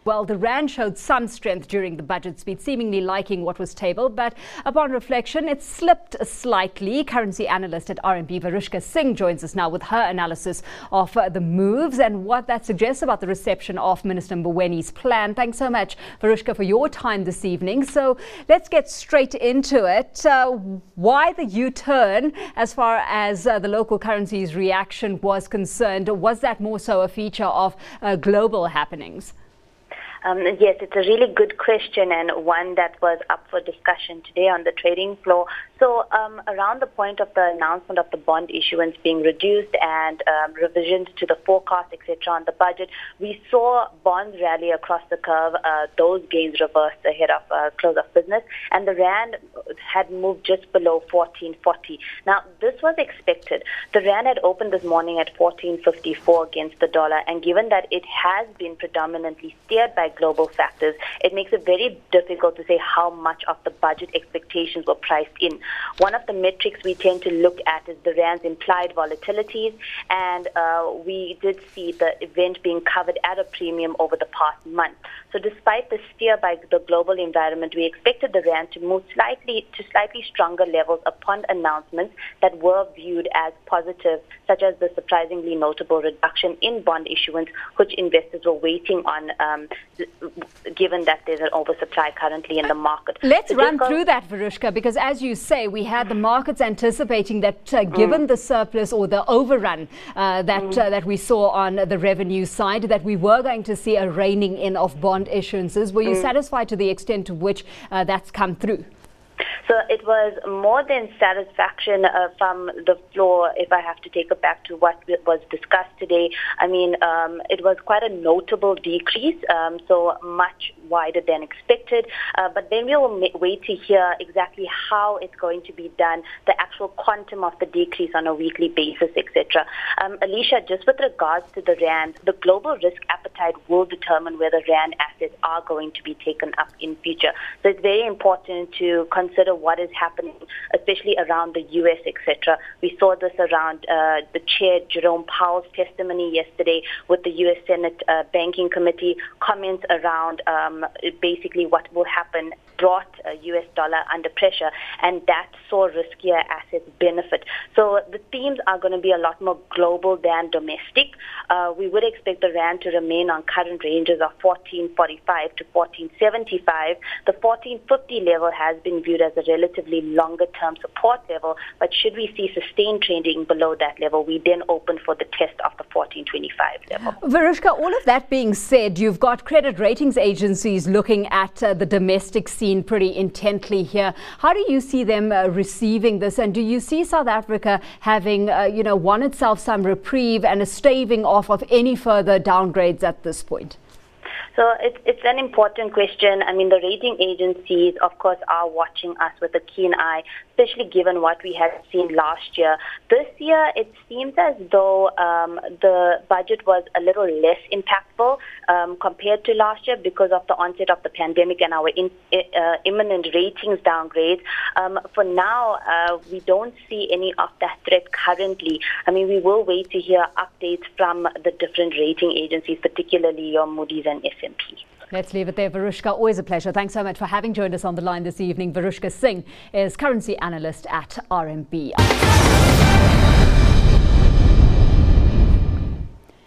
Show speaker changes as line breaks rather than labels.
Well, the rand showed some strength during the budget speech, seemingly liking what was tabled, but upon reflection, it slipped slightly. Currency analyst at RMB, Varushka Singh, joins us now with her analysis of the moves and what that suggests about the reception of Minister Mbowene's plan. Thanks so much, Varushka, for your time this evening. So let's get straight into it. Why the U-turn as far as the local currency's reaction was concerned? Was that more so a feature of global happenings?
Yes, it's a really good question and one that was up for discussion today on the trading floor. So around the point of the announcement of the bond issuance being reduced and revisions to the forecast, etc. on the budget, we saw bonds rally across the curve. Those gains reversed ahead of close of business, and the rand had moved just below 14.40. Now, this was expected. The rand had opened this morning at 14.54 against the dollar, and given that it has been predominantly steered by global factors, it makes it very difficult to say how much of the budget expectations were priced in. One of the metrics we tend to look at is the rand's implied volatilities, and we did see the event being covered at a premium over the past month. So despite the steer by the global environment, we expected the rand to move slightly stronger levels upon announcements that were viewed as positive, such as the surprisingly notable reduction in bond issuance, which investors were waiting on, given that there's an oversupply currently in the market.
Let's run through that, Varushka, because as you say, we had the markets anticipating that given the surplus or the overrun that we saw on the revenue side, that we were going to see a reining in of bond issuances. Were you satisfied to the extent to which that's come through?
So it was more than satisfaction from the floor, if I have to take it back to what was discussed today. I mean, it was quite a notable decrease, so much wider than expected. But then we will wait to hear exactly how it's going to be done, the actual quantum of the decrease on a weekly basis, etc. Alicia, just with regards to the rand, the global risk appetite will determine whether rand assets are going to be taken up in future. So it's very important to consider what is happening, especially around the U.S., etc. We saw this around the chair, Jerome Powell's testimony yesterday with the U.S. Senate Banking Committee, comments around basically what will happen brought U.S. dollar under pressure, and that saw riskier assets benefit. So the themes are going to be a lot more global than domestic. We would expect the rand to remain on current ranges of 14.45 to 14.75. The 14.50 level has been viewed as a relatively longer-term support level, but should we see sustained trading below that level, we then open for the test of the 14.25 level.
Varushka, all of that being said, you've got credit ratings agencies looking at the domestic scene pretty intently here. How do you see them receiving this, and do you see South Africa having, won itself some reprieve and a staving off of any further downgrades at this point?
So it's an important question. I mean, the rating agencies, of course, are watching us with a keen eye, especially given what we had seen last year. This year, it seems as though the budget was a little less impactful compared to last year because of the onset of the pandemic and our imminent ratings downgrades. For now, we don't see any of that threat currently. I mean, we will wait to hear updates from the different rating agencies, particularly your Moody's and S&P.
Let's leave it there, Varushka. Always a pleasure. Thanks so much for having joined us on the line this evening. Varushka Singh is currency analyst at RMB.